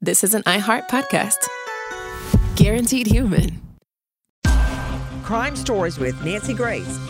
this is an iHeart podcast. Guaranteed human. Crime Stories with Nancy Grace.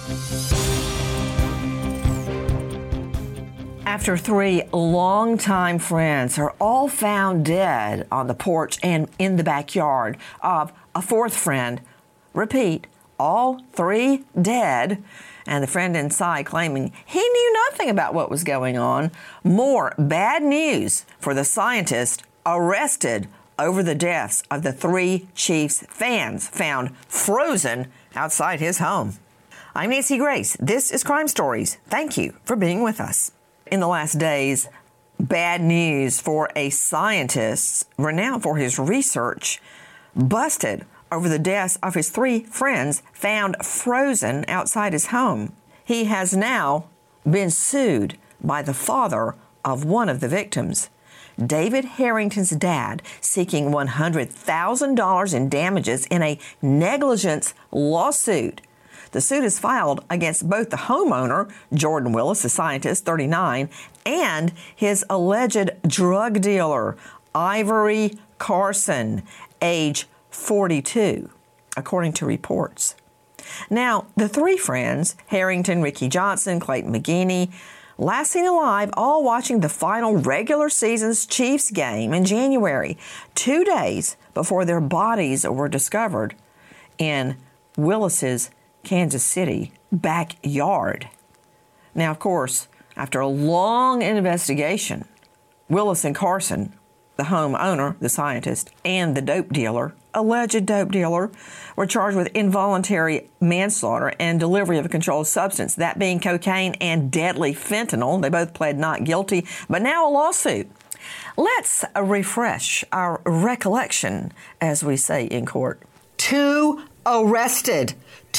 After 3 longtime friends are all found dead on the porch and in the backyard of a 4th friend, repeat, all 3 dead, and the friend inside claiming he knew nothing about what was going on, more bad news for the scientist arrested over the deaths of the 3 Chiefs fans found frozen outside his home. I'm Nancy Grace. This is Crime Stories. Thank you for being with us. In the last days, bad news for a scientist renowned for his research, busted over the deaths of his 3 friends found frozen outside his home. He has now been sued by the father of one of the victims, David Harrington's dad, seeking $100,000 in damages in a negligence lawsuit. The suit is filed against both the homeowner, Jordan Willis, the scientist, 39, and his alleged drug dealer, Ivory Carson, age 42, according to reports. Now, the 3 friends, Harrington, Ricky Johnson, Clayton McGeeney, last seen alive, all watching the final regular season's Chiefs game in January, 2 days before their bodies were discovered in Willis's Kansas City backyard. Now, of course, after a long investigation, Willis and Carson, the homeowner, the scientist, and the dope dealer, alleged dope dealer, were charged with involuntary manslaughter and delivery of a controlled substance, that being cocaine and deadly fentanyl. They both pled not guilty, but now a lawsuit. Let's refresh our recollection, as we say in court. 2 arrested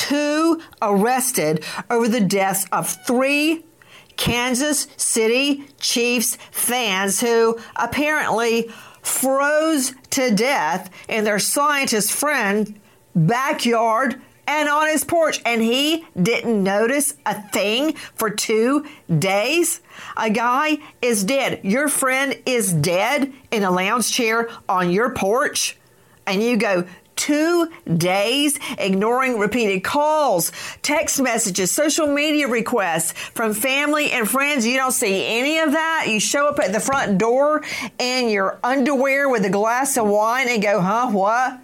over the deaths of 3 Kansas City Chiefs fans who apparently froze to death in their scientist friend backyard and on his porch, and he didn't notice a thing for 2 days. A guy is dead. Your friend is dead in a lounge chair on your porch, and you go 2 days ignoring repeated calls, text messages, social media requests from family and friends. You don't see any of that. You show up at the front door in your underwear with a glass of wine and go, huh, what?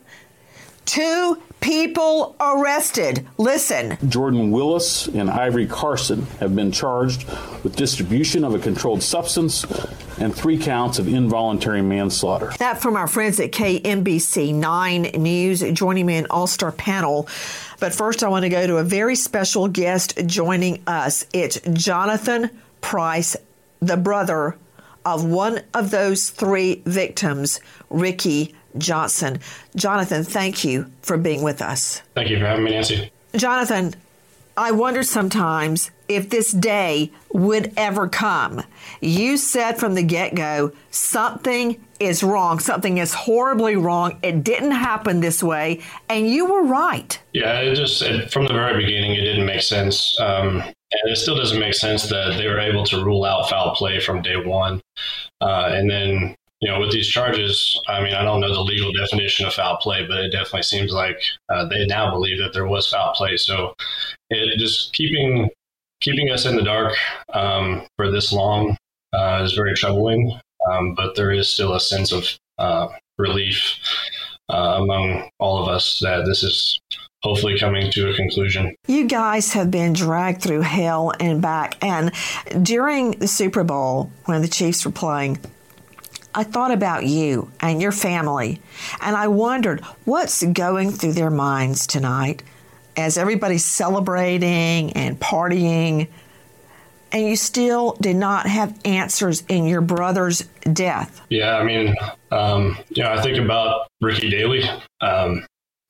2 people arrested. Listen. Jordan Willis and Ivory Carson have been charged with distribution of a controlled substance and 3 counts of involuntary manslaughter. That from our friends at KMBC 9 News, joining me in all-star panel. But first, I want to go to a very special guest joining us. It's Jonathan Price, the brother of one of those 3 victims, Ricky Johnson. Jonathan, thank you for being with us. Thank you for having me, Nancy. Jonathan, I wondered sometimes if this day would ever come. You said from the get-go, something is wrong. Something is horribly wrong. It didn't happen this way, and you were right. Yeah, from the very beginning, it didn't make sense. And it still doesn't make sense that they were able to rule out foul play from day one. And then, with these charges, I mean, I don't know the legal definition of foul play, but it definitely seems like they now believe that there was foul play. So it just keeping us in the dark for this long is very troubling. But there is still a sense of relief among all of us that this is hopefully coming to a conclusion. You guys have been dragged through hell and back. And during the Super Bowl, when the Chiefs were playing, I thought about you and your family, and I wondered what's going through their minds tonight as everybody's celebrating and partying, and you still did not have answers in your brother's death. Yeah, I mean, I think about Ricky daily, and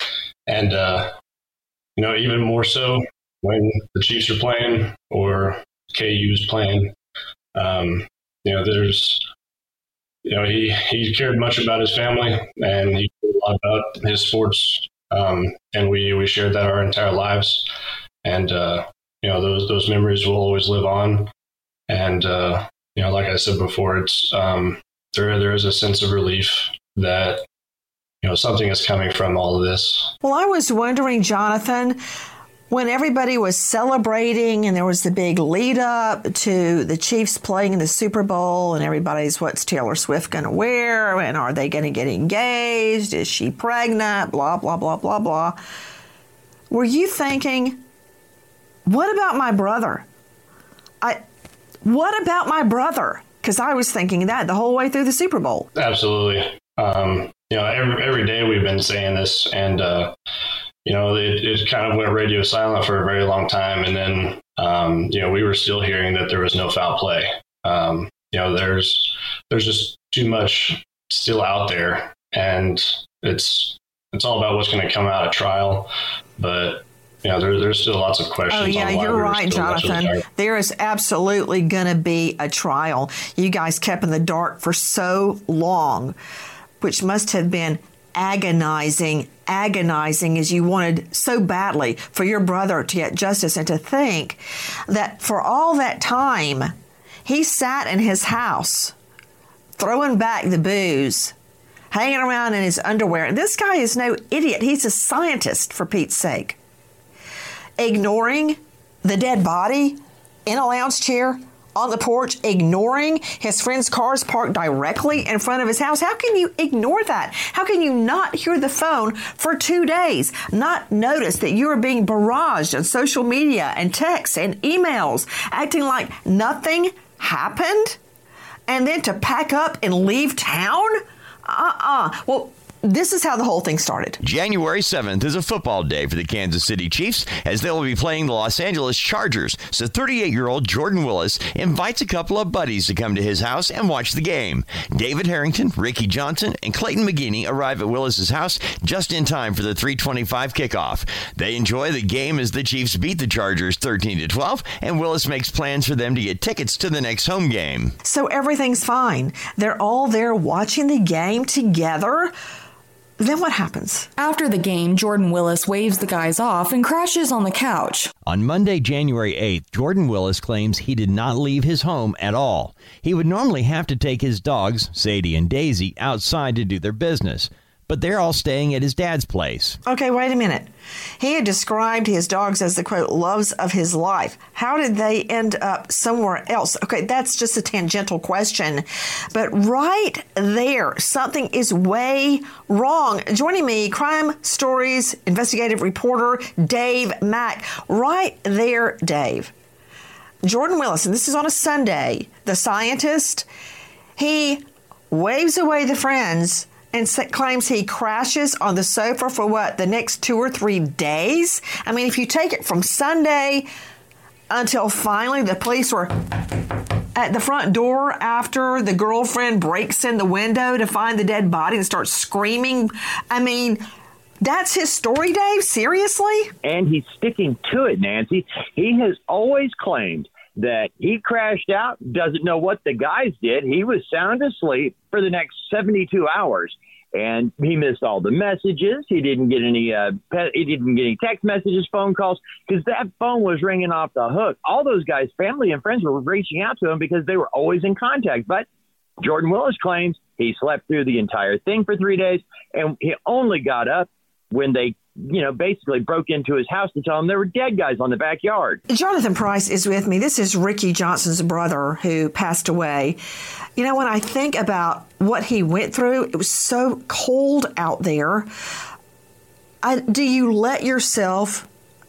even more so when the Chiefs are playing or KU's playing. He cared much about his family, and he cared a lot about his sports, and we shared that our entire lives. And those memories will always live on. And like I said before, it's there is a sense of relief that, something is coming from all of this. Well, I was wondering, Jonathan, when everybody was celebrating and there was the big lead up to the Chiefs playing in the Super Bowl and everybody's, what's Taylor Swift going to wear? And are they going to get engaged? Is she pregnant? Blah, blah, blah, blah, blah. Were you thinking, what about my brother? What about my brother? Because I was thinking that the whole way through the Super Bowl. Absolutely. Every day we've been saying this, and it kind of went radio silent for a very long time, and then we were still hearing that there was no foul play. There's just too much still out there, and it's all about what's going to come out of trial, but. There's still lots of questions. Oh, yeah, you're right, Jonathan. There is absolutely going to be a trial. You guys kept in the dark for so long, which must have been agonizing as you wanted so badly for your brother to get justice, and to think that for all that time, he sat in his house, throwing back the booze, hanging around in his underwear. This guy is no idiot. He's a scientist, for Pete's sake. Ignoring the dead body in a lounge chair on the porch, ignoring his friend's cars parked directly in front of his house. How can you ignore that? How can you not hear the phone for 2 days, not notice that you are being barraged on social media and texts and emails, acting like nothing happened, and then to pack up and leave town? Well, this is how the whole thing started. January 7th is a football day for the Kansas City Chiefs, as they will be playing the Los Angeles Chargers. So 38-year-old Jordan Willis invites a couple of buddies to come to his house and watch the game. David Harrington, Ricky Johnson, and Clayton McGinney arrive at Willis's house just in time for the 3:25 kickoff. They enjoy the game as the Chiefs beat the Chargers 13-12, and Willis makes plans for them to get tickets to the next home game. So everything's fine. They're all there watching the game together. Then what happens? After the game, Jordan Willis waves the guys off and crashes on the couch. On Monday, January 8th, Jordan Willis claims he did not leave his home at all. He would normally have to take his dogs, Sadie and Daisy, outside to do their business, but they're all staying at his dad's place. Okay, wait a minute. He had described his dogs as the, quote, loves of his life. How did they end up somewhere else? Okay, that's just a tangential question. But right there, something is way wrong. Joining me, Crime Stories investigative reporter Dave Mack. Right there, Dave. Jordan Willis, and this is on a Sunday, the scientist, he waves away the friends and claims he crashes on the sofa for what, the next 2 or 3 days? I mean, if you take it from Sunday until finally the police were at the front door after the girlfriend breaks in the window to find the dead body and starts screaming. I mean, that's his story, Dave? Seriously? And he's sticking to it, Nancy. He has always claimed that he crashed out, doesn't know what the guys did. He was sound asleep for the next 72 hours, and he missed all the messages. He didn't get any text messages, phone calls, because that phone was ringing off the hook. All those guys, family and friends, were reaching out to him because they were always in contact. But Jordan Willis claims he slept through the entire thing for 3 days, and he only got up when they basically broke into his house to tell him there were dead guys on the backyard. Jonathan Price is with me. This is Ricky Johnson's brother who passed away. When I think about what he went through, it was so cold out there. Do you let yourself,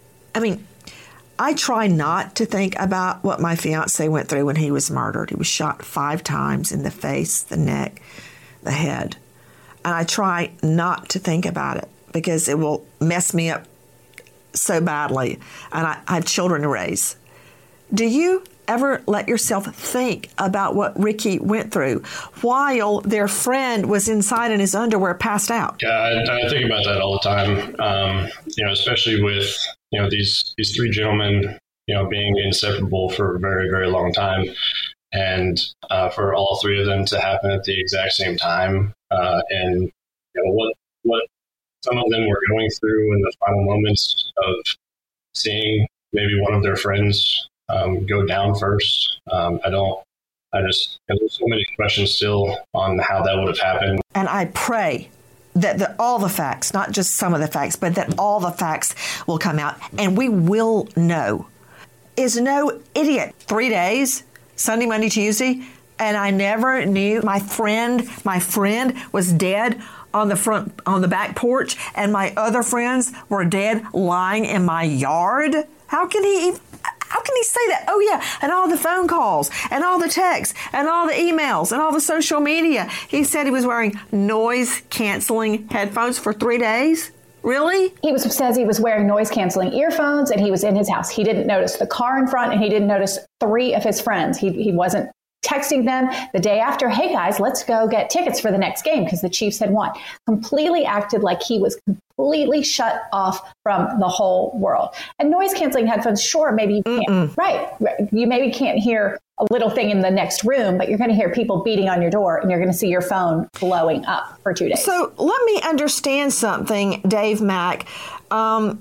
I try not to think about what my fiance went through when he was murdered. He was shot 5 times in the face, the neck, the head. And I try not to think about it, because it will mess me up so badly. And I have children to raise. Do you ever let yourself think about what Ricky went through while their friend was inside in his underwear, passed out? Yeah, I think about that all the time, especially with, these 3 gentlemen, being inseparable for a very, very long time. And for all 3 of them to happen at the exact same time. And what some of them were going through in the final moments of seeing maybe one of their friends go down first. I don't there's so many questions still on how that would have happened. And I pray that all the facts, not just some of the facts, but that all the facts will come out and we will know. Is no idiot. 3 days, Sunday, Monday, Tuesday, and I never knew my friend was dead on the back porch, and my other friends were dead lying in my yard. How can he say that? Oh yeah, and all the phone calls and all the texts and all the emails and all the social media. He said he was wearing noise canceling headphones for 3 days. Really? Says he was wearing noise-canceling earphones, and he was in his house. He didn't notice the car in front, and he didn't notice 3 of his friends. He wasn't texting them the day after, hey guys, let's go get tickets for the next game because the Chiefs had won. Completely acted like he was completely shut off from the whole world. And noise-canceling headphones, sure, maybe you can't. Right. You maybe can't hear a little thing in the next room, but you're going to hear people beating on your door, and you're going to see your phone blowing up for 2 days. So let me understand something, Dave Mack. How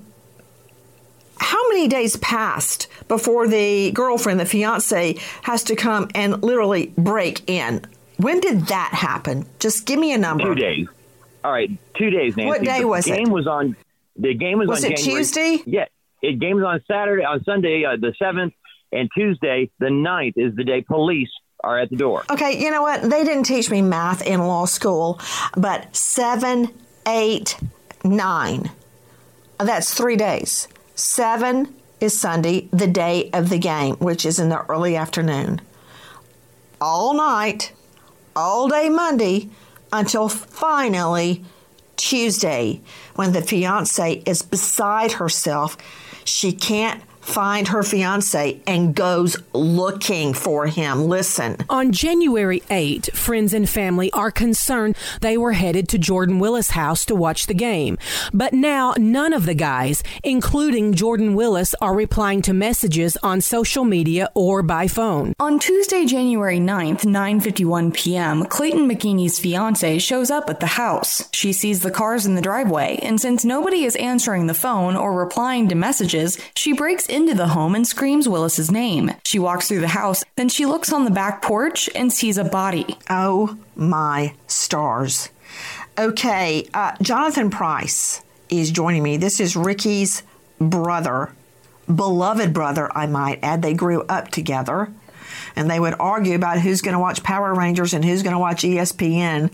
many days passed before the girlfriend, the fiance, has to come and literally break in? When did that happen? Just give me a number. 2 days. All right, 2 days, Nancy. What day was it? The game was on it January, Tuesday? Yeah, the game was on Sunday, the 7th, and Tuesday, the 9th, is the day police are at the door. Okay, you know what? They didn't teach me math in law school, but 7, 8, 9. That's 3 days. 7 is Sunday, the day of the game, which is in the early afternoon. All night, all day Monday, until finally Tuesday, when the fiance is beside herself. She can't find her fiance and goes looking for him. Listen. On January 8, friends and family are concerned they were headed to Jordan Willis' house to watch the game. But now none of the guys, including Jordan Willis, are replying to messages on social media or by phone. On Tuesday, January 9th, 9:51 p.m., Clayton McGeeney's fiance shows up at the house. She sees the cars in the driveway, and since nobody is answering the phone or replying to messages, she breaks into the home and screams Willis's name. She walks through the house, then she looks on the back porch and sees a body. Oh my stars. Okay, Jonathan Price is joining me. This is Ricky's brother, beloved brother, I might add. They grew up together, and they would argue about who's going to watch Power Rangers and who's going to watch ESPN.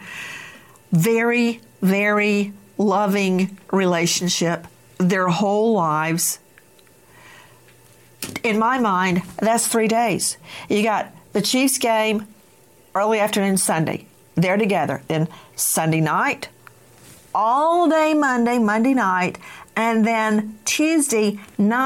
Very, very loving relationship their whole lives. In my mind, that's 3 days. You got the Chiefs game, early afternoon Sunday. They're together. Then Sunday night, all day Monday night, and then Tuesday,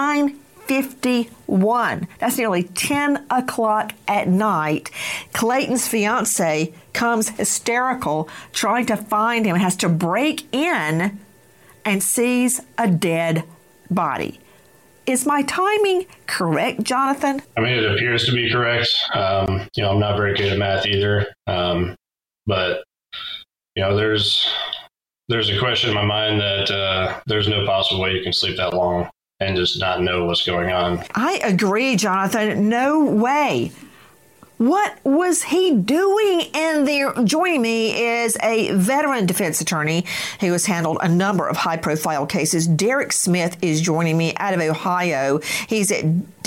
9:51. That's nearly 10 o'clock at night. Clayton's fiance comes hysterical, trying to find him, has to break in and sees a dead body. Is my timing correct, Jonathan? I mean, it appears to be correct. I'm not very good at math either. But, there's a question in my mind that there's no possible way you can sleep that long and just not know what's going on. I agree, Jonathan. No way. What was he doing in there? Joining me is a veteran defense attorney who has handled a number of high-profile cases. Derek Smith is joining me out of Ohio. He's at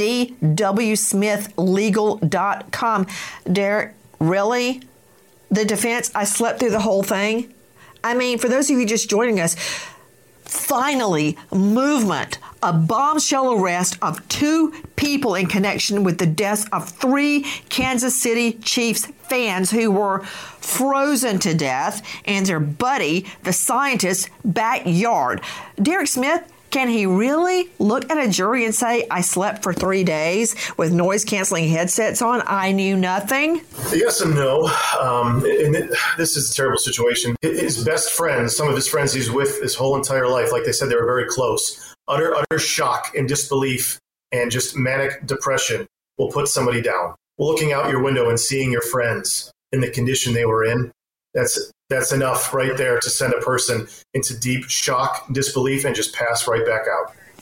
dwsmithlegal.com. Derek, really? The defense? I slept through the whole thing? I mean, for those of you just joining us, finally, movement, a bombshell arrest of 2 people in connection with the deaths of 3 Kansas City Chiefs fans who were frozen to death in their buddy, the scientist's backyard. Derek Smith, can he really look at a jury and say, I slept for 3 days with noise-canceling headsets on? I knew nothing? Yes and no. This is a terrible situation. His best friends, some of his friends he's with his whole entire life, like they said, they were very close. Utter shock and disbelief and just manic depression will put somebody down. Looking out your window and seeing your friends in the condition they were in, that's enough right there to send a person into deep shock, disbelief, and just pass right back out.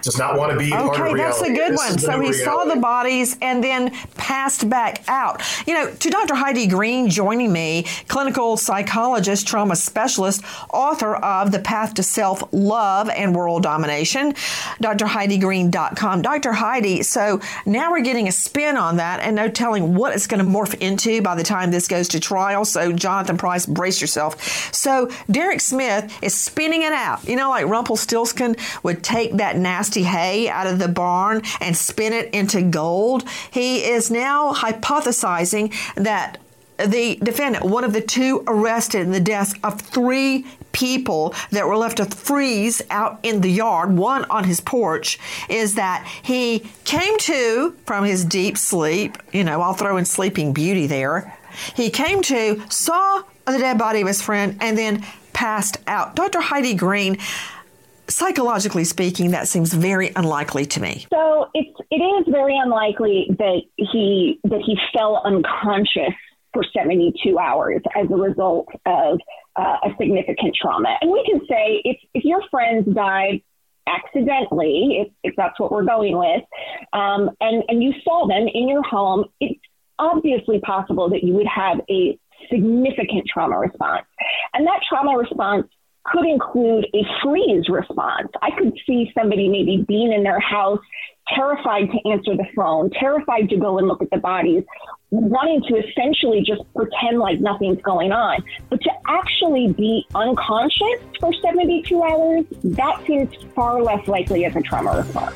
does not want to be part of reality. Okay, that's a good one. So he saw the bodies and then passed back out. To Dr. Heidi Green joining me, clinical psychologist, trauma specialist, author of The Path to Self-Love and World Domination, drheidigreen.com. Dr. Heidi, so now we're getting a spin on that and no telling what it's going to morph into by the time this goes to trial. So Jonathan Pryce, brace yourself. So Derek Smith is spinning it out. Like Rumpelstiltskin would take that nasty hay out of the barn and spin it into gold. He is now hypothesizing that the defendant, one of the two arrested in the deaths of 3 people that were left to freeze out in the yard, one on his porch, is that he came to from his deep sleep. I'll throw in Sleeping Beauty there. He came to, saw the dead body of his friend, and then passed out. Dr. Heidi Green, psychologically speaking, that seems very unlikely to me. So it is very unlikely that he fell unconscious for 72 hours as a result of a significant trauma. And we can say if your friends died accidentally, if that's what we're going with, and you saw them in your home, it's obviously possible that you would have a significant trauma response. And that trauma response could include a freeze response. I could see somebody maybe being in their house, terrified to answer the phone, terrified to go and look at the bodies, wanting to essentially just pretend like nothing's going on. But to actually be unconscious for 72 hours, that seems far less likely as a trauma response.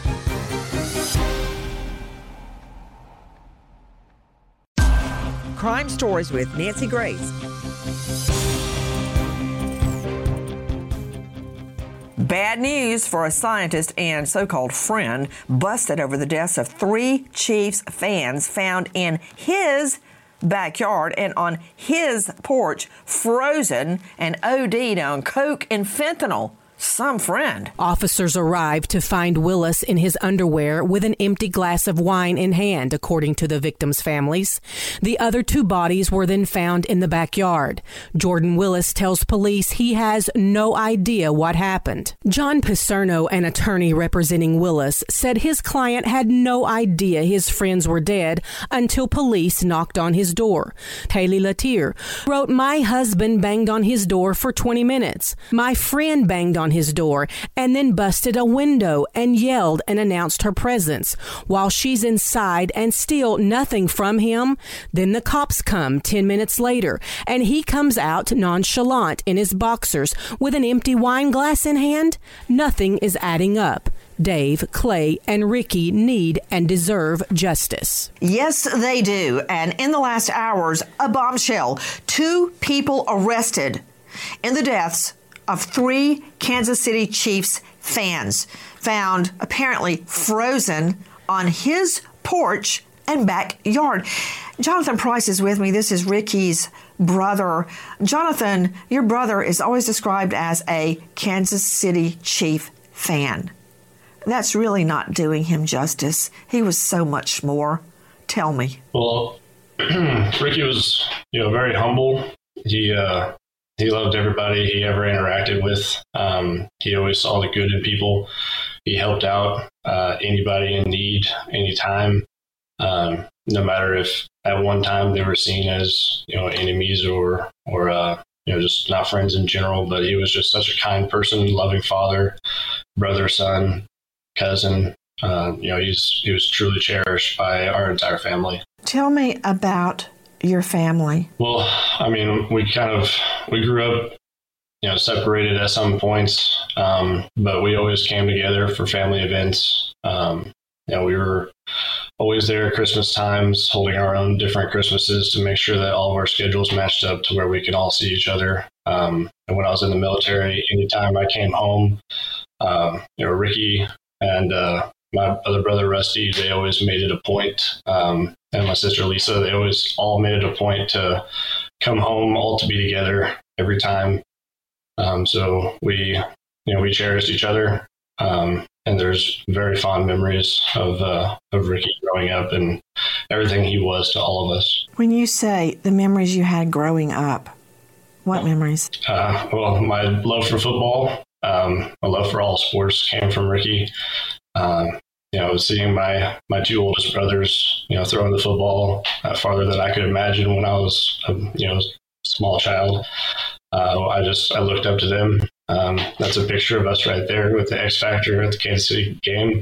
Crime Stories with Nancy Grace. Bad news for a scientist and so-called friend busted over the deaths of 3 Chiefs fans found in his backyard and on his porch, frozen and OD'd on coke and fentanyl. Some friend. Officers arrived to find Willis in his underwear with an empty glass of wine in hand, according to the victims' families. The other 2 bodies were then found in the backyard. Jordan Willis tells police he has no idea what happened. John Picerno, an attorney representing Willis, said his client had no idea his friends were dead until police knocked on his door. Haley Latier wrote, "My husband banged on his door for 20 minutes. My friend banged on his door and then busted a window and yelled and announced her presence. While she's inside and still nothing from him, then the cops come 10 minutes later and he comes out nonchalant in his boxers with an empty wine glass in hand. Nothing is adding up. Dave, Clay, and Ricky need and deserve justice." Yes, they do. And in the last hours, a bombshell. 2 people arrested in the deaths of 3 Kansas City Chiefs fans found apparently frozen on his porch and backyard. Jonathan Pryce is with me. This is Ricky's brother. Jonathan, your brother is always described as a Kansas City Chief fan. That's really not doing him justice. He was so much more. Tell me. Well, Ricky was, very humble. He loved everybody he ever interacted with. He always saw the good in people. He helped out anybody in need, anytime, no matter if at one time they were seen as enemies or just not friends in general. But he was just such a kind person, loving father, brother, son, cousin. He was truly cherished by our entire family. Tell me about your family. Well, I mean, we grew up, separated at some points, but we always came together for family events. We were always there at Christmas times, holding our own different Christmases to make sure that all of our schedules matched up to where we could all see each other. And when I was in the military, anytime I came home, Ricky and my other brother, Rusty, they always made it a point, and my sister, Lisa, they always all made it a point to come home, all to be together every time. So we cherished each other. And there's very fond memories of Ricky growing up and everything he was to all of us. When you say the memories you had growing up, what memories? Well, my love for football. A love for all sports came from Ricky. Seeing my two oldest brothers, throwing the football farther than I could imagine when I was a small child. I looked up to them. That's a picture of us right there with the X Factor at the Kansas City game.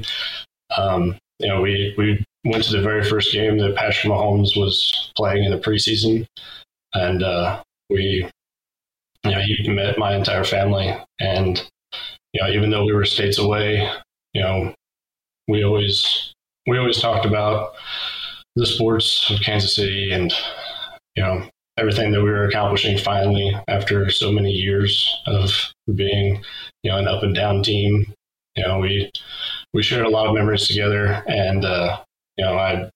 We went to the very first game that Patrick Mahomes was playing in the preseason, and he met my entire family. And even though we were states away, we always talked about the sports of Kansas City and everything that we were accomplishing finally after so many years of being an up and down team. We shared a lot of memories together, and I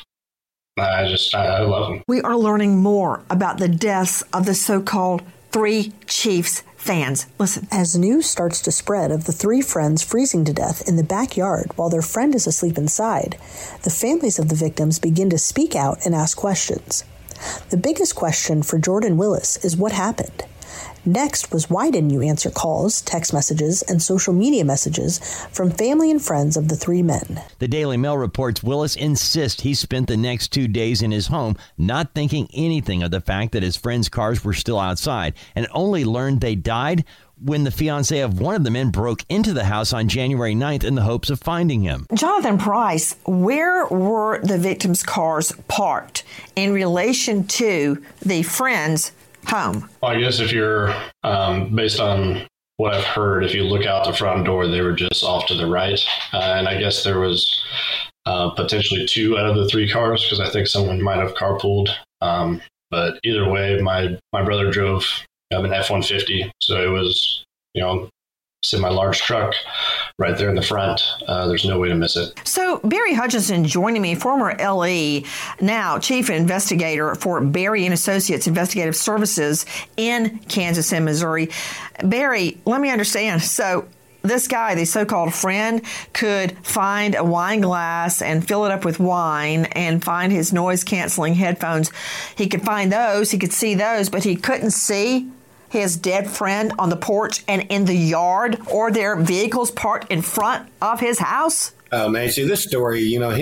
love them. We are learning more about the deaths of the so-called three Chiefs fans. Listen. As news starts to spread of the three friends freezing to death in the backyard while their friend is asleep inside, the families of the victims begin to speak out and ask questions. The biggest question for Jordan Willis is what happened. Next was why didn't you answer calls, text messages, and social media messages from family and friends of the three men. The Daily Mail reports Willis insists he spent the next 2 days in his home not thinking anything of the fact that his friends' cars were still outside, and only learned they died when the fiancé of one of the men broke into the house on January 9th in the hopes of finding him. Jonathan Price, where were the victims' cars parked in relation to the friends' home? Well, I guess if you're, based on what I've heard, if you look out the front door, they were just off to the right. And I guess there was potentially 2 out of the 3 cars, because I think someone might have carpooled. But either way, my brother drove an F-150. So it was, semi-large truck right there in the front. There's no way to miss it. So Barry Hutchinson joining me, former LE, now chief investigator for Barry and Associates Investigative Services in Kansas and Missouri. Barry, let me understand. So this guy, the so-called friend, could find a wine glass and fill it up with wine and find his noise-canceling headphones. He could find those. He could see those, but he couldn't see his dead friend on the porch and in the yard or their vehicles parked in front of his house? Oh, Nancy, this story,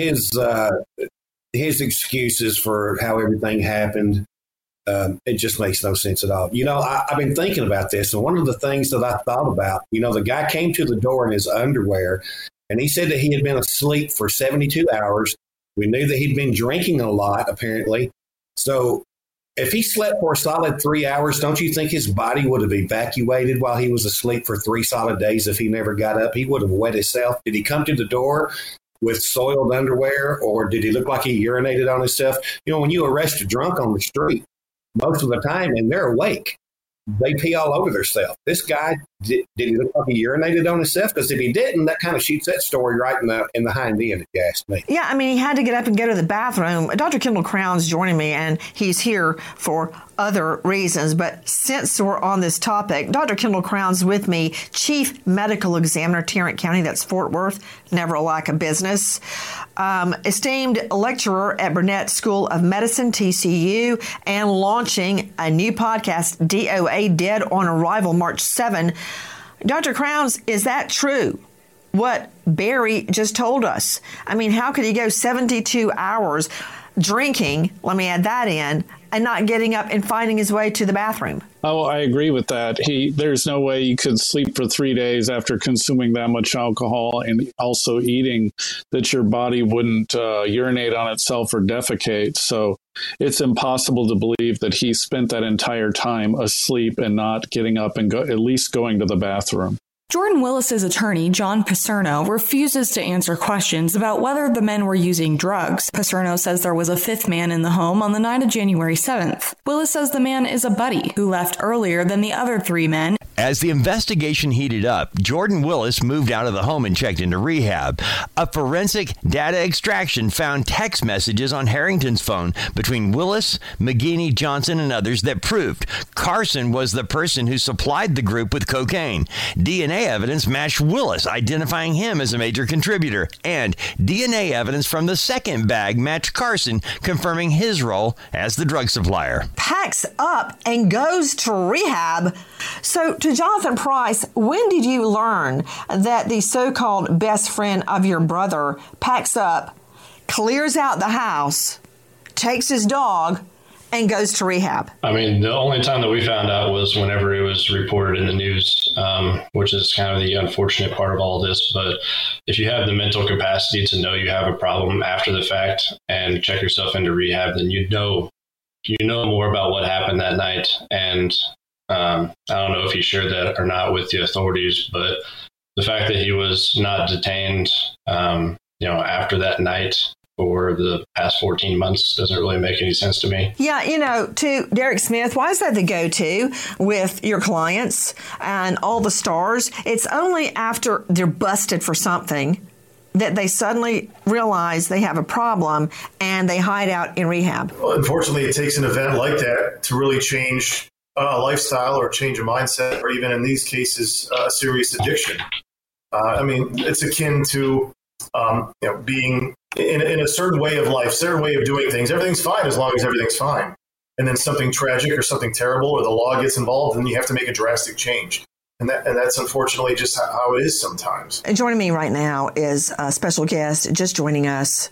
his excuses for how everything happened, it just makes no sense at all. I've been thinking about this, and one of the things that I thought about, the guy came to the door in his underwear, and he said that he had been asleep for 72 hours. We knew that he'd been drinking a lot, apparently. So if he slept for a solid 3 hours, don't you think his body would have evacuated while he was asleep for 3 solid days if he never got up? He would have wet himself. Did he come to the door with soiled underwear, or did he look like he urinated on himself? When you arrest a drunk on the street, most of the time, and they're awake, they pee all over themselves. This guy, did he look like he urinated on himself? Because if he didn't, that kind of shoots that story right in the hind end, if you ask me. Yeah, he had to get up and go to the bathroom. Dr. Kendall Crown's joining me, and he's here for other reasons. But since we're on this topic, Dr. Kendall Crown's with me, Chief Medical Examiner, Tarrant County, that's Fort Worth, never a lack of business. Esteemed lecturer at Burnett School of Medicine, TCU, and launching a new podcast, DOA Dead on Arrival, March 7. Dr. Crowns, is that true, what Barry just told us? How could he go 72 hours drinking, let me add that in, and not getting up and finding his way to the bathroom? Oh, I agree with that. There's no way you could sleep for 3 days after consuming that much alcohol and also eating that your body wouldn't urinate on itself or defecate. So it's impossible to believe that he spent that entire time asleep and not getting up and at least going to the bathroom. Jordan Willis's attorney, John Paserno, refuses to answer questions about whether the men were using drugs. Paserno says there was a 5th man in the home on the night of January 7th. Willis says the man is a buddy who left earlier than the other 3 men. As the investigation heated up, Jordan Willis moved out of the home and checked into rehab. A forensic data extraction found text messages on Harrington's phone between Willis, McGinney, Johnson, and others that proved Carson was the person who supplied the group with cocaine. DNA evidence matched Willis, identifying him as a major contributor, and DNA evidence from the second bag matched Carson, confirming his role as the drug supplier. Packs up and goes to rehab. So to Jonathan Price, when did you learn that the so-called best friend of your brother packs up, clears out the house, takes his dog, and goes to rehab? I mean, the only time that we found out was whenever it was reported in the news, which is kind of the unfortunate part of all this. But if you have the mental capacity to know you have a problem after the fact and check yourself into rehab, then you know more about what happened that night. And I don't know if he shared that or not with the authorities, but the fact that he was not detained, after that night for the past 14 months doesn't really make any sense to me. Yeah, to Derek Smith, why is that the go-to with your clients and all the stars? It's only after they're busted for something that they suddenly realize they have a problem and they hide out in rehab. Well, unfortunately, it takes an event like that to really change a lifestyle or change a mindset, or even in these cases, a serious addiction. It's akin to being in a certain way of life, certain way of doing things. Everything's fine as long as everything's fine. And then something tragic or something terrible or the law gets involved, and you have to make a drastic change. And that's unfortunately just how it is sometimes. And joining me right now is a special guest just joining us.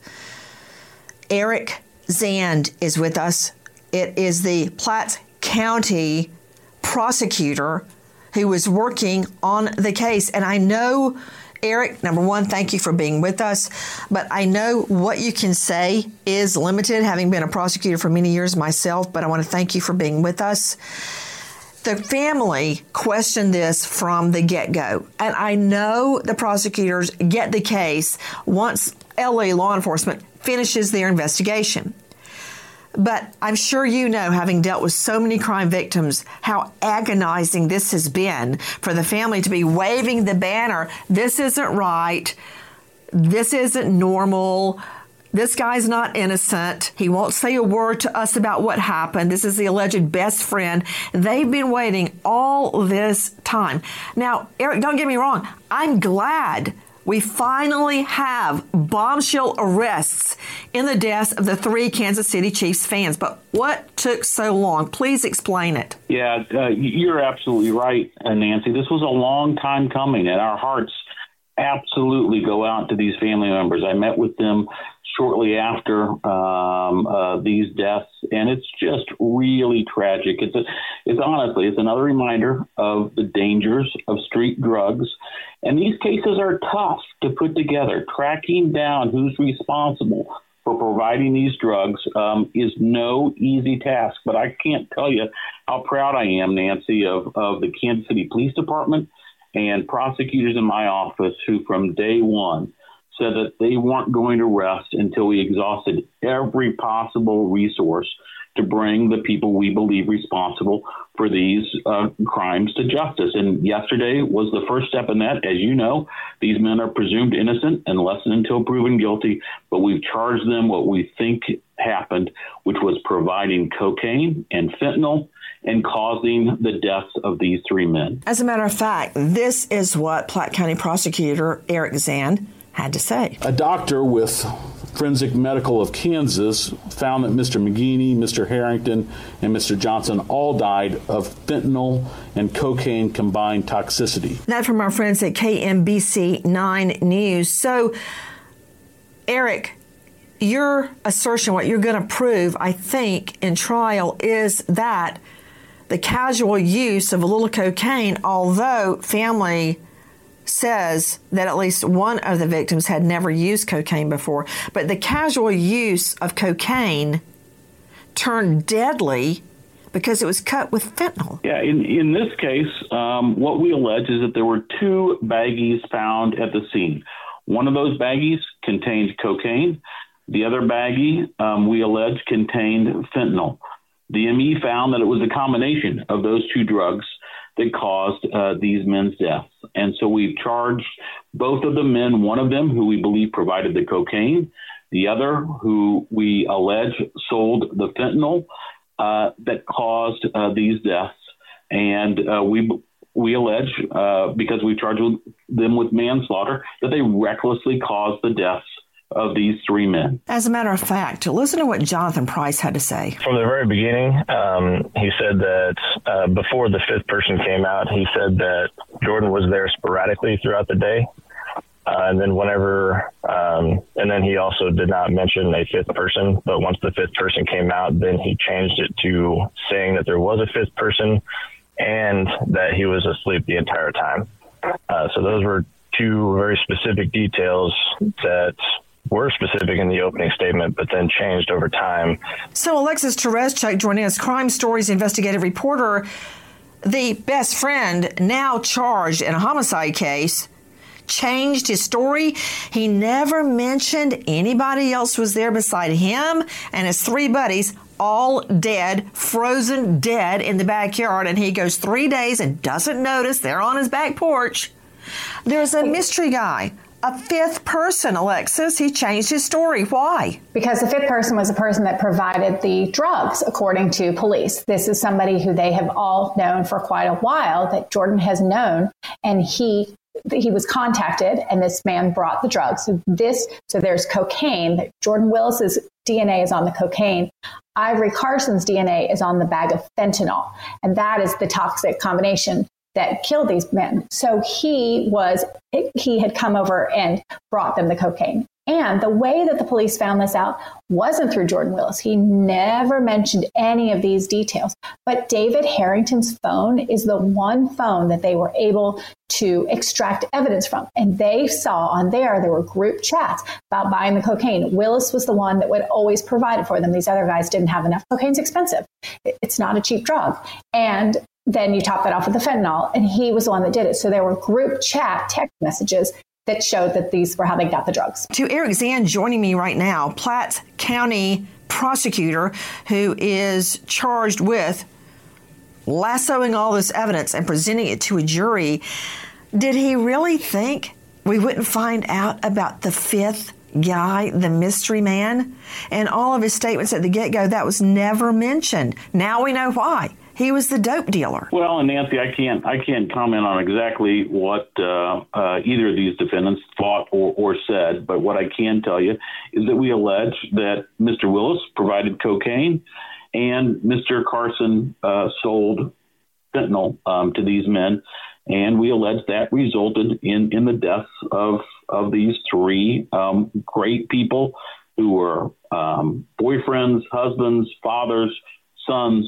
Eric Zand is with us. It is the Platte County prosecutor who was working on the case. And I know, Eric, number one, thank you for being with us. But I know what you can say is limited, having been a prosecutor for many years myself. But I want to thank you for being with us. The family questioned this from the get-go. And I know the prosecutors get the case once LA law enforcement finishes their investigation. But I'm sure you know, having dealt with so many crime victims, how agonizing this has been for the family to be waving the banner. This isn't right. This isn't normal. This guy's not innocent. He won't say a word to us about what happened. This is the alleged best friend. They've been waiting all this time. Now, Eric, don't get me wrong. I'm glad we finally have bombshell arrests in the deaths of the 3 Kansas City Chiefs fans. But what took so long? Please explain it. Yeah, you're absolutely right, Nancy. This was a long time coming, and our hearts absolutely go out to these family members. I met with them shortly after these deaths, and it's just really tragic. It's honestly another reminder of the dangers of street drugs. And these cases are tough to put together. Tracking down who's responsible for providing these drugs is no easy task. But I can't tell you how proud I am, Nancy, of the Kansas City Police Department and prosecutors in my office who from day one said that they weren't going to rest until we exhausted every possible resource to bring the people we believe responsible for these crimes to justice. And yesterday was the first step in that. As you know, these men are presumed innocent unless and until proven guilty, but we've charged them what we think happened, which was providing cocaine and fentanyl and causing the deaths of these 3 men. As a matter of fact, this is what Platte County prosecutor Eric Zand had to say. A doctor with Forensic Medical of Kansas found that Mr. McGeaney, Mr. Harrington, and Mr. Johnson all died of fentanyl and cocaine combined toxicity. That from our friends at KMBC 9 News. So, Eric, your assertion, what you're going to prove, I think, in trial is that the casual use of a little cocaine, although family says that at least one of the victims had never used cocaine before, but the casual use of cocaine turned deadly because it was cut with fentanyl. Yeah, in this case, what we allege is that there were 2 baggies found at the scene. One of those baggies contained cocaine. The other baggie, we allege, contained fentanyl. The ME found that it was a combination of those 2 drugs that caused these men's deaths. And so we've charged both of the men, one of them who we believe provided the cocaine, the other who we allege sold the fentanyl that caused these deaths. And we allege, because we charged them with manslaughter, that they recklessly caused the deaths of these three men. As a matter of fact, listen to what Jonathan Price had to say. From the very beginning, he said that before the fifth person came out, he said that Jordan was there sporadically throughout the day. And then he also did not mention a fifth person. But once the fifth person came out, then he changed it to saying that there was a fifth person and that he was asleep the entire time. So those were two very specific details that were specific in the opening statement, but then changed over time. So Alexis Tereszcuk joining us, Crime Stories investigative reporter, the best friend now charged in a homicide case, changed his story. He never mentioned anybody else was there beside him and his three buddies, all dead, frozen dead in the backyard. And he goes 3 days and doesn't notice they're on his back porch. There's a mystery guy, a fifth person, Alexis. He changed his story. Why? Because the fifth person was the person that provided the drugs, according to police. This is somebody who they have all known for quite a while, that Jordan has known, and he was contacted, and this man brought the drugs. So there's cocaine. Jordan Willis's DNA is on the cocaine. Ivory Carson's DNA is on the bag of fentanyl, and that is the toxic combination that killed these men. So he had come over and brought them the cocaine. And the way that the police found this out wasn't through Jordan Willis. He never mentioned any of these details. But David Harrington's phone is the one phone that they were able to extract evidence from. And they saw on there were group chats about buying the cocaine. Willis was the one that would always provide it for them. These other guys didn't have enough. Cocaine's expensive. It's not a cheap drug. And then you top that off with the fentanyl, and he was the one that did it. So there were group chat text messages that showed that these were how they got the drugs. To Eric Zan joining me right now, Platte County prosecutor who is charged with lassoing all this evidence and presenting it to a jury. Did he really think we wouldn't find out about the fifth guy, the mystery man? And all of his statements at the get-go, that was never mentioned. Now we know why. He was the dope dealer. Well, and Nancy, I can't comment on exactly what either of these defendants thought or said, but what I can tell you is that we allege that Mr. Willis provided cocaine and Mr. Carson sold fentanyl to these men, and we allege that resulted in the deaths of these three great people who were boyfriends, husbands, fathers, sons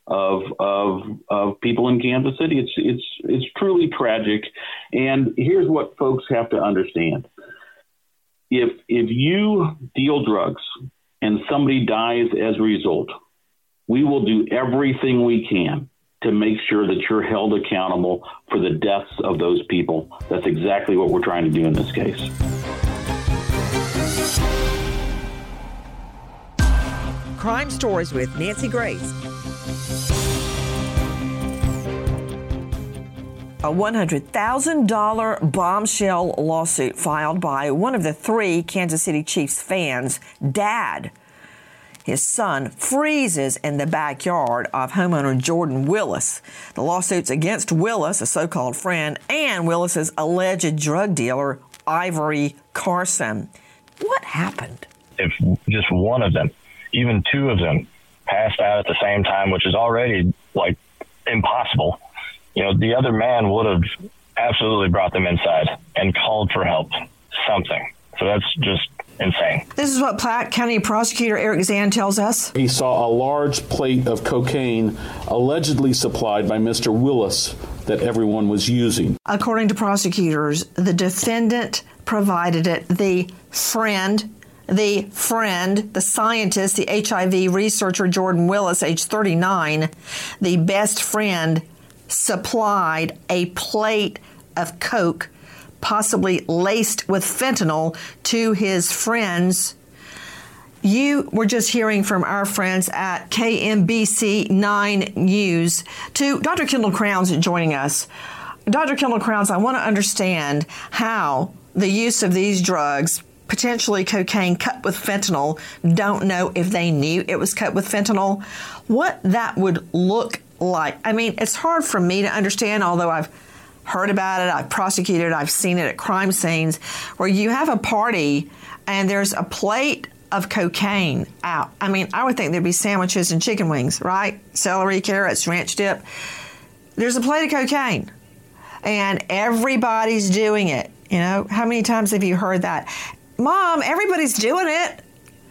of people in Kansas City. It's truly tragic. And here's what folks have to understand. If you deal drugs and somebody dies as a result, we will do everything we can to make sure that you're held accountable for the deaths of those people. That's exactly what we're trying to do in this case. Crime Stories with Nancy Grace. A $100,000 bombshell lawsuit filed by one of the three Kansas City Chiefs fans' dad. His son freezes in the backyard of homeowner Jordan Willis. The lawsuit's against Willis, a so-called friend, and Willis's alleged drug dealer, Ivory Carson. What happened? If just one of them, even two of them, passed out at the same time, which is already impossible, the other man would have absolutely brought them inside and called for help, something. So that's just insane. This is what Platte County prosecutor Eric Zan tells us. He saw a large plate of cocaine allegedly supplied by Mr. Willis that everyone was using. According to prosecutors, the defendant provided it. The friend, the scientist, the HIV researcher Jordan Willis, age 39, the best friend, supplied a plate of coke, possibly laced with fentanyl, to his friends. You were just hearing from our friends at KMBC 9 News. To Dr. Kendall Crowns joining us. Dr. Kendall Crowns, I want to understand how the use of these drugs, potentially cocaine cut with fentanyl, don't know if they knew it was cut with fentanyl, what that would look like. I mean, it's hard for me to understand, although I've heard about it, I've prosecuted it, I've seen it at crime scenes, where you have a party and there's a plate of cocaine out. I mean, I would think there'd be sandwiches and chicken wings, right? Celery, carrots, ranch dip. There's a plate of cocaine and everybody's doing it. You know, how many times have you heard that? Mom, everybody's doing it.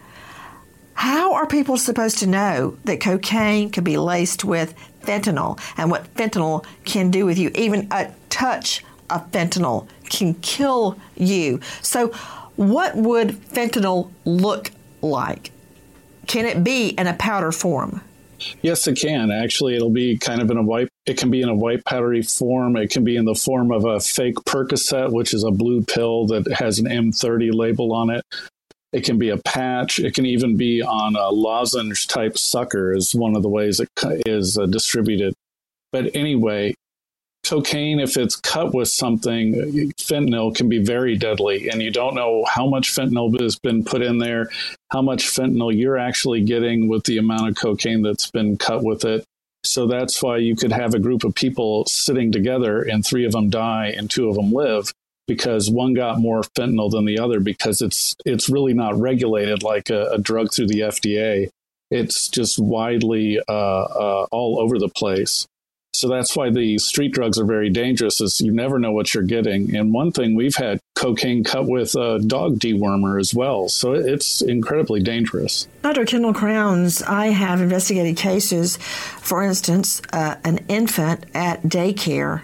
How are people supposed to know that cocaine can be laced with fentanyl and what fentanyl can do with you? Even a touch of fentanyl can kill you. So what would fentanyl look like? Can it be in a powder form? Yes, it can. Actually, it'll be kind of it can be in a white powdery form. It can be in the form of a fake Percocet, which is a blue pill that has an M30 label on it. It can be a patch. It can even be on a lozenge type sucker is one of the ways it is distributed. But anyway, cocaine, if it's cut with something, fentanyl can be very deadly. And you don't know how much fentanyl has been put in there, how much fentanyl you're actually getting with the amount of cocaine that's been cut with it. So that's why you could have a group of people sitting together and 3 of them die and 2 of them live, because one got more fentanyl than the other, because it's really not regulated like a drug through the FDA. It's just widely all over the place. So that's why the street drugs are very dangerous, is you never know what you're getting. And one thing, we've had cocaine cut with a dog dewormer as well. So it's incredibly dangerous. Dr. Kendall Crowns, I have investigated cases, for instance, an infant at daycare.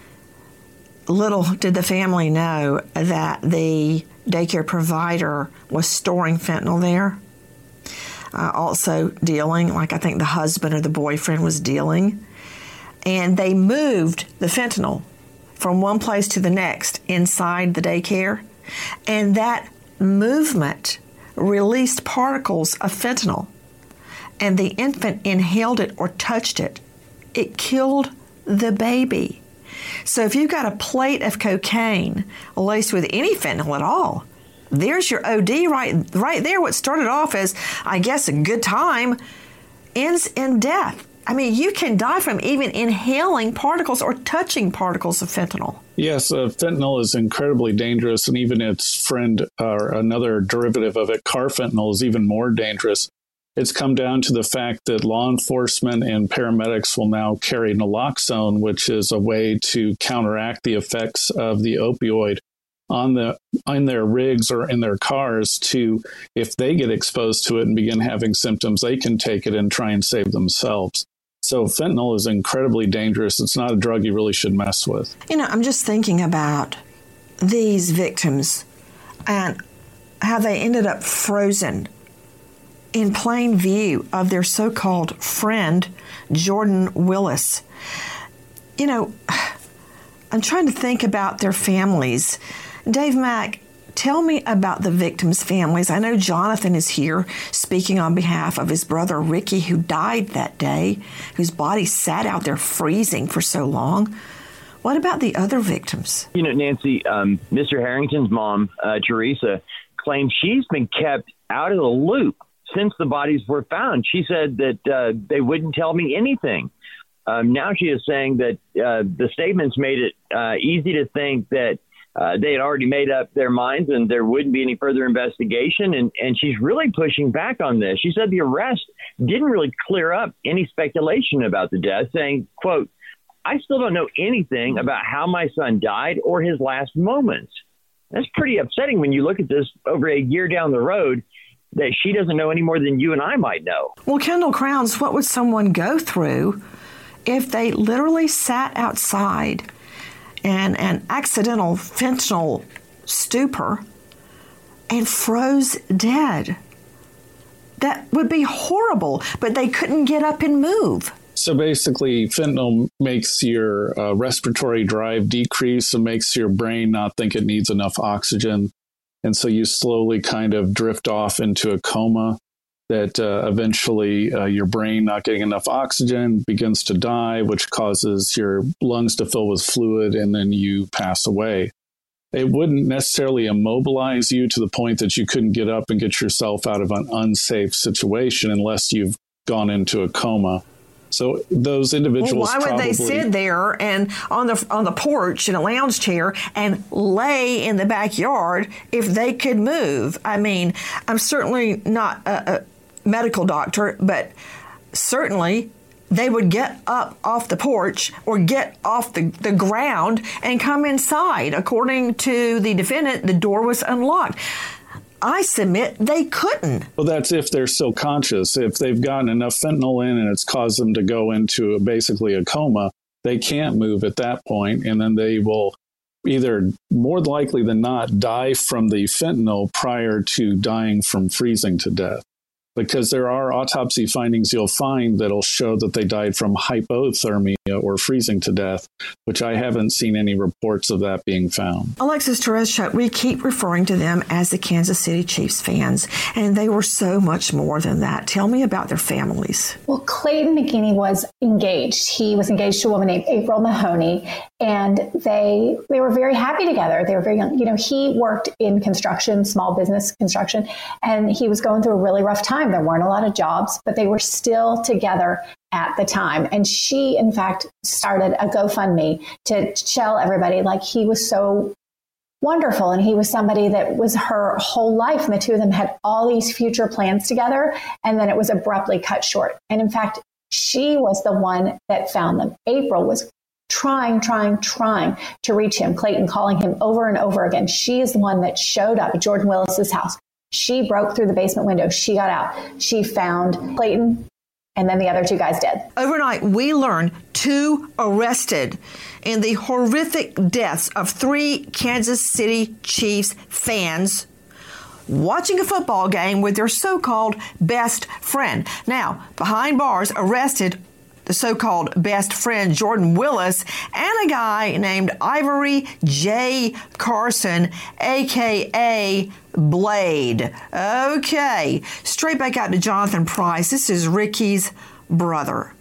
Little did the family know that the daycare provider was storing fentanyl there. Also dealing, like I think the husband or the boyfriend was dealing. And they moved the fentanyl from one place to the next inside the daycare. And that movement released particles of fentanyl. And the infant inhaled it or touched it. It killed the baby. So if you've got a plate of cocaine laced with any fentanyl at all, there's your OD right there. What started off as, I guess, a good time ends in death. I mean, you can die from even inhaling particles or touching particles of fentanyl. Yes, fentanyl is incredibly dangerous, and even its friend, or another derivative of it, carfentanil, is even more dangerous. It's come down to the fact that law enforcement and paramedics will now carry naloxone, which is a way to counteract the effects of the opioid on their rigs or in their cars, to, if they get exposed to it and begin having symptoms, they can take it and try and save themselves. So fentanyl is incredibly dangerous. It's not a drug you really should mess with. You know, I'm just thinking about these victims and how they ended up frozen in plain view of their so-called friend, Jordan Willis. You know, I'm trying to think about their families. Dave Mack, tell me about the victims' families. I know Jonathan is here speaking on behalf of his brother Ricky, who died that day, whose body sat out there freezing for so long. What about the other victims? You know, Nancy, Mr. Harrington's mom, Teresa, claims she's been kept out of the loop since the bodies were found. She said that they wouldn't tell me anything. Now she is saying that the statements made it easy to think that they had already made up their minds and there wouldn't be any further investigation. And she's really pushing back on this. She said the arrest didn't really clear up any speculation about the death, saying, quote, "I still don't know anything about how my son died or his last moments." That's pretty upsetting when you look at this over a year down the road, that she doesn't know any more than you and I might know. Well, Kendall Crowns, what would someone go through if they literally sat outside in an accidental fentanyl stupor and froze dead? That would be horrible, but they couldn't get up and move. So basically, fentanyl makes your respiratory drive decrease and makes your brain not think it needs enough oxygen. And so you slowly kind of drift off into a coma that eventually your brain not getting enough oxygen begins to die, which causes your lungs to fill with fluid, and then you pass away. It wouldn't necessarily immobilize you to the point that you couldn't get up and get yourself out of an unsafe situation unless you've gone into a coma. So those individuals. Well, why would they sit there and on the porch in a lounge chair and lay in the backyard if they could move? I mean, I'm certainly not a medical doctor, but certainly they would get up off the porch or get off the ground and come inside. According to the defendant, the door was unlocked. I submit they couldn't. Well, that's if they're still conscious. If they've gotten enough fentanyl in and it's caused them to go into basically a coma, they can't move at that point, and then they will either, more likely than not, die from the fentanyl prior to dying from freezing to death. Because there are autopsy findings you'll find that'll show that they died from hypothermia or freezing to death, which I haven't seen any reports of that being found. Alexis Tereszcuk, we keep referring to them as the Kansas City Chiefs fans, and they were so much more than that. Tell me about their families. Well, Clayton McGeeney was engaged. He was engaged to a woman named April Mahoney, and they were very happy together. They were very young. You know, he worked in construction, small business construction, and he was going through a really rough time. There weren't a lot of jobs, but they were still together at the time. And she, in fact, started a GoFundMe to tell everybody like he was so wonderful. And he was somebody that was her whole life. And the two of them had all these future plans together. And then it was abruptly cut short. And in fact, she was the one that found them. April was trying to reach him. Clayton calling him over and over again. She is the one that showed up at Jordan Willis's house. She broke through the basement window. She got out. She found Clayton, and then the other two guys dead. Overnight, we learned 2 arrested in the horrific deaths of 3 Kansas City Chiefs fans watching a football game with their so-called best friend. Now, behind bars, arrested the so-called best friend, Jordan Willis, and a guy named Ivory J. Carson, a.k.a. Blade. Okay, straight back out to Jonathan Price. This is Ricky's brother.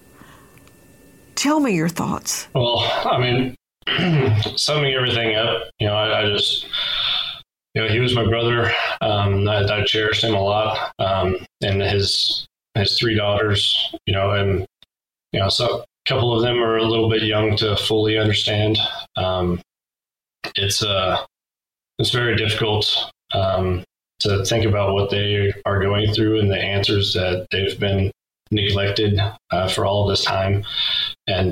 Tell me your thoughts. Well, I mean, summing everything up, I just, he was my brother. I cherished him a lot. And his 3 daughters, and so a couple of them are a little bit young to fully understand. It's very difficult to think about what they are going through and the answers that they've been neglected for all this time, and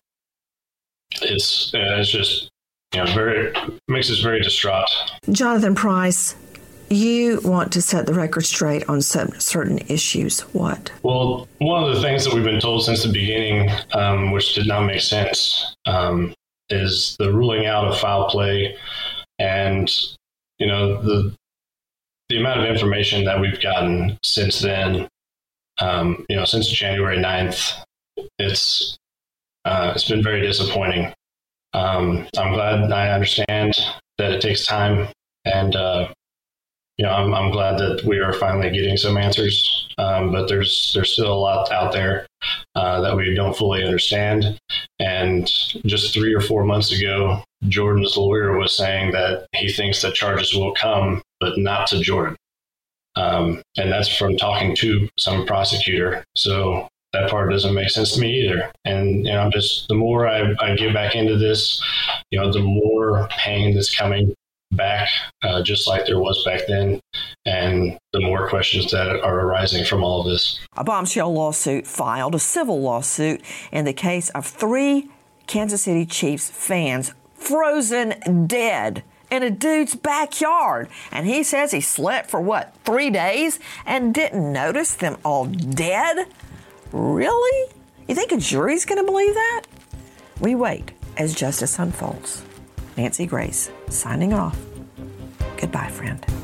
it's just makes us very distraught. Jonathan Price, you want to set the record straight on certain issues. What? Well, one of the things that we've been told since the beginning, which did not make sense, is the ruling out of foul play, and the amount of information that we've gotten since then. Since January 9th, it's been very disappointing. I'm glad I understand that it takes time, and I'm glad that we are finally getting some answers. But there's still a lot out there that we don't fully understand. And just 3 or 4 months ago, Jordan's lawyer was saying that he thinks that charges will come, but not to Jordan. And that's from talking to some prosecutor. So that part doesn't make sense to me either. And I'm just, the more I get back into this, the more pain that's coming back, just like there was back then, and the more questions that are arising from all of this. A bombshell lawsuit filed, a civil lawsuit, in the case of 3 Kansas City Chiefs fans frozen dead in a dude's backyard. And he says he slept for 3 days and didn't notice them all dead? Really? You think a jury's going to believe that? We wait as justice unfolds. Nancy Grace, signing off. Goodbye, friend.